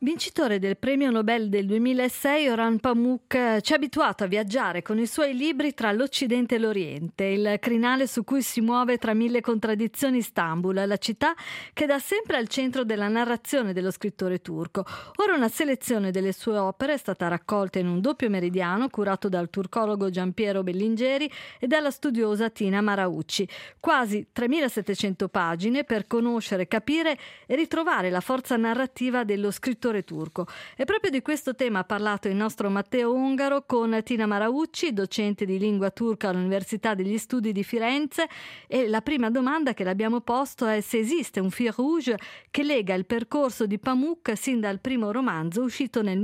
Vincitore del premio Nobel del 2006, Orhan Pamuk ci ha abituato a viaggiare con i suoi libri tra l'Occidente e l'Oriente, il crinale su cui si muove tra mille contraddizioni Istanbul, la città che da sempre è al centro della narrazione dello scrittore turco. Ora una selezione delle sue opere è stata raccolta in un doppio meridiano curato dal turcologo Giampiero Bellingeri e dalla studiosa Tina Maraucci. Quasi 3700 pagine per conoscere, capire e ritrovare la forza narrativa dello scrittore turco. E proprio di questo tema ha parlato il nostro Matteo Ungaro con Tina Maraucci, docente di lingua turca all'Università degli Studi di Firenze, e la prima domanda che le abbiamo posto è se esiste un fil rouge che lega il percorso di Pamuk sin dal primo romanzo uscito nel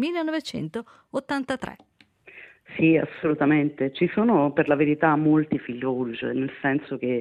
1983. Sì, assolutamente. Ci sono per la verità molti fil rouge, nel senso che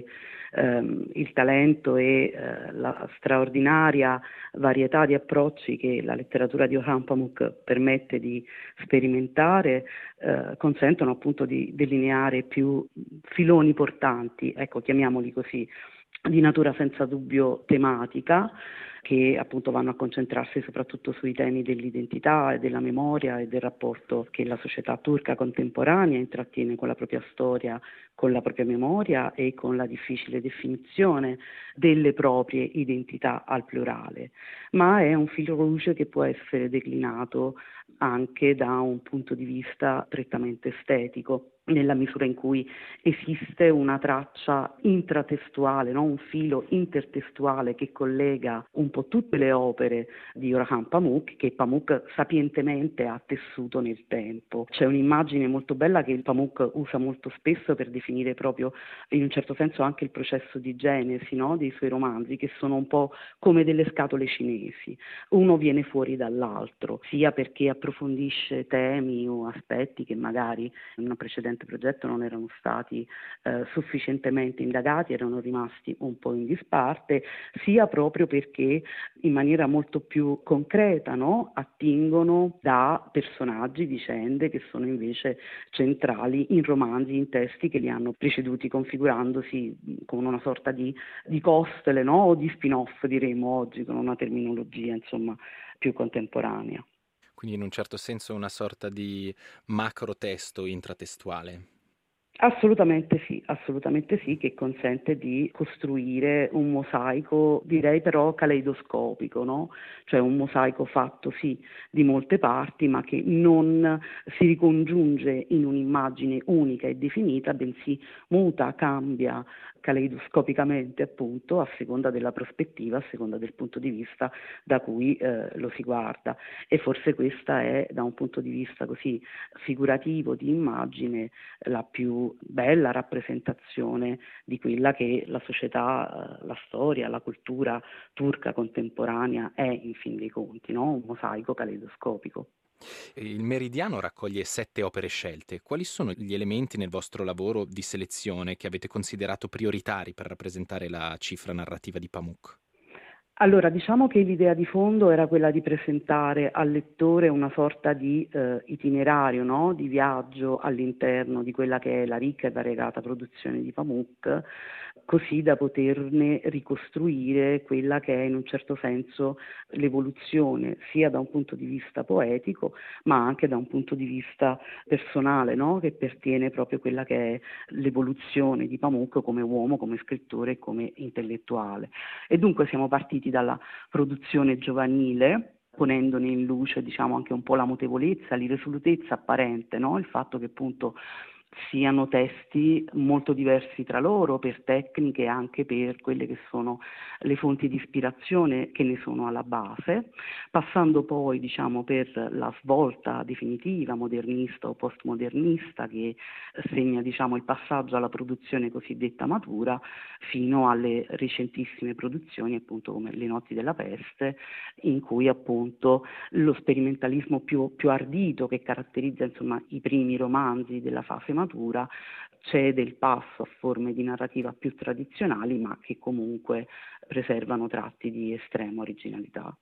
il talento e la straordinaria varietà di approcci che la letteratura di Orhan Pamuk permette di sperimentare consentono appunto di delineare più filoni portanti, ecco, chiamiamoli così, di natura senza dubbio tematica, che appunto vanno a concentrarsi soprattutto sui temi dell'identità e della memoria e del rapporto che la società turca contemporanea intrattiene con la propria storia, con la propria memoria e con la difficile definizione delle proprie identità al plurale. Ma è un fil rouge che può essere declinato anche da un punto di vista prettamente estetico, nella misura in cui esiste una traccia intratestuale, no? Un filo intertestuale che collega un po' tutte le opere di Orhan Pamuk, che Pamuk sapientemente ha tessuto nel tempo. C'è un'immagine molto bella che Pamuk usa molto spesso per definire proprio, in un certo senso, anche il processo di genesi, no? Dei suoi romanzi, che sono un po' come delle scatole cinesi. Uno viene fuori dall'altro, sia perché approfondisce temi o aspetti che magari in una precedente progetto non erano stati sufficientemente indagati, erano rimasti un po' in disparte, sia proprio perché in maniera molto più concreta, no? Attingono da personaggi, vicende che sono invece centrali in romanzi, in testi che li hanno preceduti, configurandosi come una sorta di costole, no? O di spin-off, diremo oggi, con una terminologia insomma più contemporanea. Quindi in un certo senso una sorta di macro testo intratestuale. Assolutamente sì, che consente di costruire un mosaico, direi però caleidoscopico, no? Cioè un mosaico fatto sì di molte parti, ma che non si ricongiunge in un'immagine unica e definita, bensì muta, cambia caleidoscopicamente appunto a seconda della prospettiva, a seconda del punto di vista da cui lo si guarda. E forse questa è, da un punto di vista così figurativo di immagine, la più bella rappresentazione di quella che la società, la storia, la cultura turca contemporanea è in fin dei conti, no? Un mosaico caleidoscopico. Il Meridiano raccoglie 7 opere scelte. Quali sono gli elementi nel vostro lavoro di selezione che avete considerato prioritari per rappresentare la cifra narrativa di Pamuk? Allora, diciamo che l'idea di fondo era quella di presentare al lettore una sorta di itinerario, no? Di viaggio all'interno di quella che è la ricca e variegata produzione di Pamuk, così da poterne ricostruire quella che è in un certo senso l'evoluzione, sia da un punto di vista poetico, ma anche da un punto di vista personale, no? Che pertiene proprio a quella che è l'evoluzione di Pamuk come uomo, come scrittore e come intellettuale. E dunque siamo partiti dalla produzione giovanile, ponendone in luce, diciamo, anche un po' la mutevolezza, l'irresolutezza apparente, no? Il fatto che appunto siano testi molto diversi tra loro per tecniche e anche per quelle che sono le fonti di ispirazione che ne sono alla base, passando poi diciamo per la svolta definitiva modernista o postmodernista che segna diciamo il passaggio alla produzione cosiddetta matura, fino alle recentissime produzioni appunto come Le notti della peste, in cui appunto lo sperimentalismo più ardito che caratterizza insomma i primi romanzi della fase matura cede il passo a forme di narrativa più tradizionali, ma che comunque preservano tratti di estrema originalità.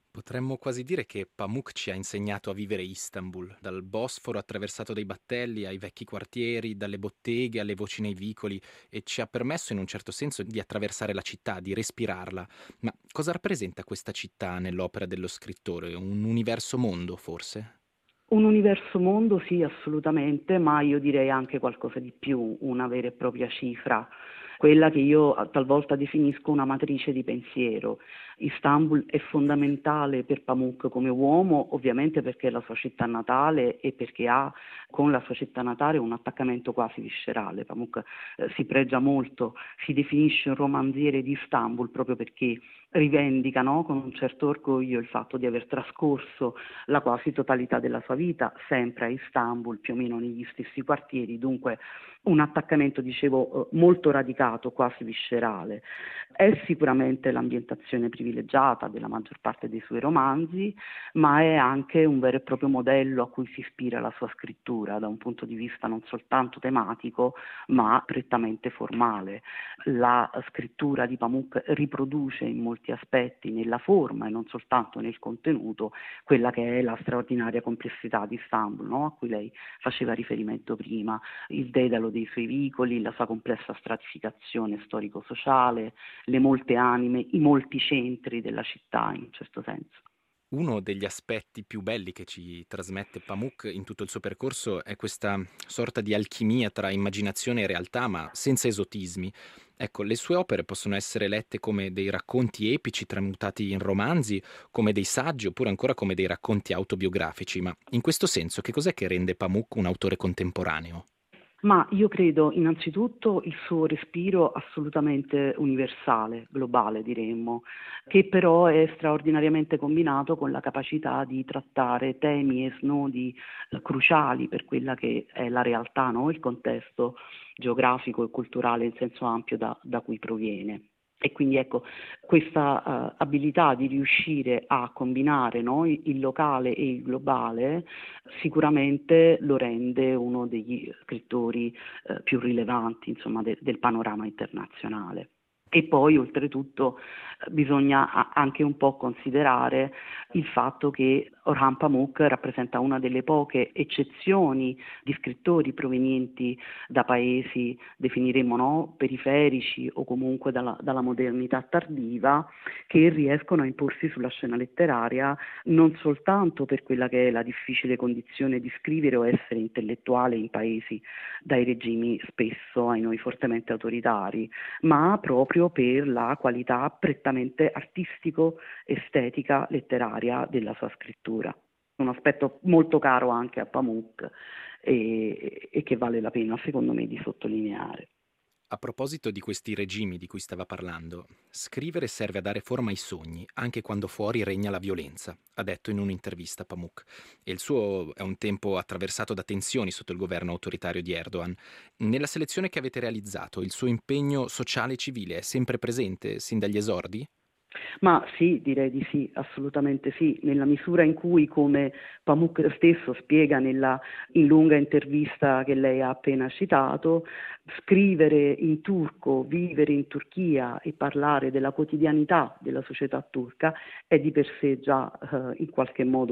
Potremmo quasi dire che Pamuk ci ha insegnato a vivere Istanbul, dal Bosforo attraversato dai battelli ai vecchi quartieri, dalle botteghe alle voci nei vicoli, e ci ha permesso in un certo senso di attraversare la città, di respirarla. Ma cosa rappresenta questa città nell'opera dello scrittore? Un universo mondo, forse? Un universo mondo, sì, assolutamente, ma io direi anche qualcosa di più, una vera e propria cifra, quella che io talvolta definisco una matrice di pensiero. Istanbul è fondamentale per Pamuk come uomo, ovviamente perché è la sua città natale e perché ha con la sua città natale un attaccamento quasi viscerale. Pamuk si pregia molto, si definisce un romanziere di Istanbul proprio perché rivendica, no, con un certo orgoglio il fatto di aver trascorso la quasi totalità della sua vita sempre a Istanbul, più o meno negli stessi quartieri, dunque un attaccamento, dicevo, molto radicato, quasi viscerale. È sicuramente l'ambientazione privilegiata della maggior parte dei suoi romanzi, ma è anche un vero e proprio modello a cui si ispira la sua scrittura da un punto di vista non soltanto tematico, ma prettamente formale. La scrittura di Pamuk riproduce in molti aspetti, nella forma e non soltanto nel contenuto, quella che è la straordinaria complessità di Istanbul, no? A cui lei faceva riferimento prima, il dedalo dei suoi vicoli, la sua complessa stratificazione storico-sociale, le molte anime, i molti centri della città in un certo senso. Uno degli aspetti più belli che ci trasmette Pamuk in tutto il suo percorso è questa sorta di alchimia tra immaginazione e realtà, ma senza esotismi. Ecco, le sue opere possono essere lette come dei racconti epici tramutati in romanzi, come dei saggi oppure ancora come dei racconti autobiografici, ma in questo senso che cos'è che rende Pamuk un autore contemporaneo? Ma io credo innanzitutto il suo respiro assolutamente universale, globale diremmo, che però è straordinariamente combinato con la capacità di trattare temi e snodi cruciali per quella che è la realtà, no? Il contesto geografico e culturale in senso ampio da cui proviene. E quindi ecco, questa abilità di riuscire a combinare, no, il locale e il globale sicuramente lo rende uno degli scrittori più rilevanti, insomma, del panorama internazionale. E poi oltretutto bisogna anche un po' considerare il fatto che Orhan Pamuk rappresenta una delle poche eccezioni di scrittori provenienti da paesi, definiremo, no, periferici o comunque dalla modernità tardiva, che riescono a imporsi sulla scena letteraria non soltanto per quella che è la difficile condizione di scrivere o essere intellettuale in paesi dai regimi spesso ai noi fortemente autoritari, ma proprio per la qualità prettamente artistico-estetica letteraria della sua scrittura. Un aspetto molto caro anche a Pamuk e che vale la pena, secondo me, di sottolineare. A proposito di questi regimi di cui stava parlando, scrivere serve a dare forma ai sogni, anche quando fuori regna la violenza, ha detto in un'intervista Pamuk. E il suo è un tempo attraversato da tensioni sotto il governo autoritario di Erdogan. Nella selezione che avete realizzato, il suo impegno sociale e civile è sempre presente, sin dagli esordi? Ma sì, direi di sì, assolutamente sì, nella misura in cui, come Pamuk stesso spiega in lunga intervista che lei ha appena citato, scrivere in turco, vivere in Turchia e parlare della quotidianità della società turca è di per sé già in qualche modo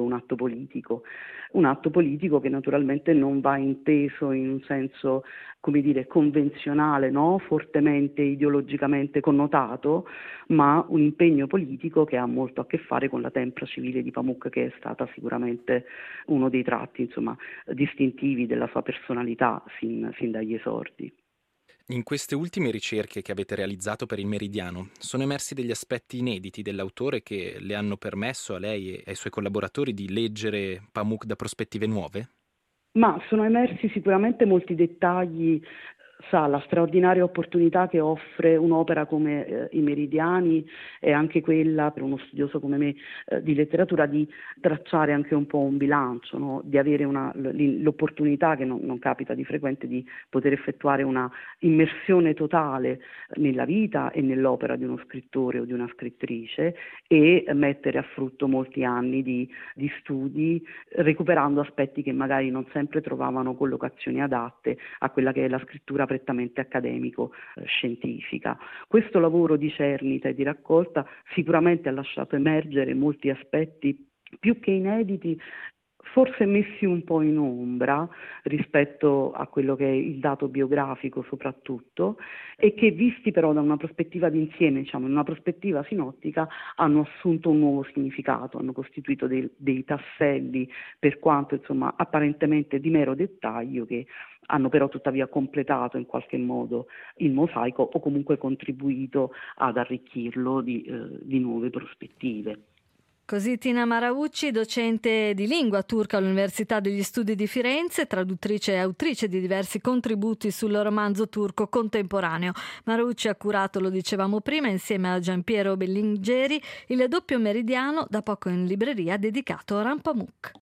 un atto politico che naturalmente non va inteso in un senso, come dire, convenzionale, no? Fortemente ideologicamente connotato, ma un impegno politico che ha molto a che fare con la tempra civile di Pamuk, che è stata sicuramente uno dei tratti, insomma, distintivi della sua personalità sin dagli esordi. In queste ultime ricerche che avete realizzato per il Meridiano, sono emersi degli aspetti inediti dell'autore che le hanno permesso a lei e ai suoi collaboratori di leggere Pamuk da prospettive nuove? Ma sono emersi sicuramente molti dettagli, sa, la straordinaria opportunità che offre un'opera come I Meridiani è anche quella, per uno studioso come me di letteratura, di tracciare anche un po' un bilancio, no? Di avere l'opportunità, che non capita di frequente, di poter effettuare una immersione totale nella vita e nell'opera di uno scrittore o di una scrittrice e mettere a frutto molti anni di studi, recuperando aspetti che magari non sempre trovavano collocazioni adatte a quella che è la scrittura prettamente accademico-scientifica. Questo lavoro di cernita e di raccolta sicuramente ha lasciato emergere molti aspetti più che inediti, forse messi un po' in ombra rispetto a quello che è il dato biografico soprattutto, e che visti però da una prospettiva d'insieme, diciamo in una prospettiva sinottica, hanno assunto un nuovo significato, hanno costituito dei tasselli, per quanto insomma apparentemente di mero dettaglio, che hanno però tuttavia completato in qualche modo il mosaico o comunque contribuito ad arricchirlo di nuove prospettive. Così Tina Maraucci, docente di lingua turca all'Università degli Studi di Firenze, traduttrice e autrice di diversi contributi sul romanzo turco contemporaneo. Maraucci ha curato, lo dicevamo prima, insieme a Giampiero Bellingeri, il doppio meridiano, da poco in libreria, dedicato a Orhan Pamuk.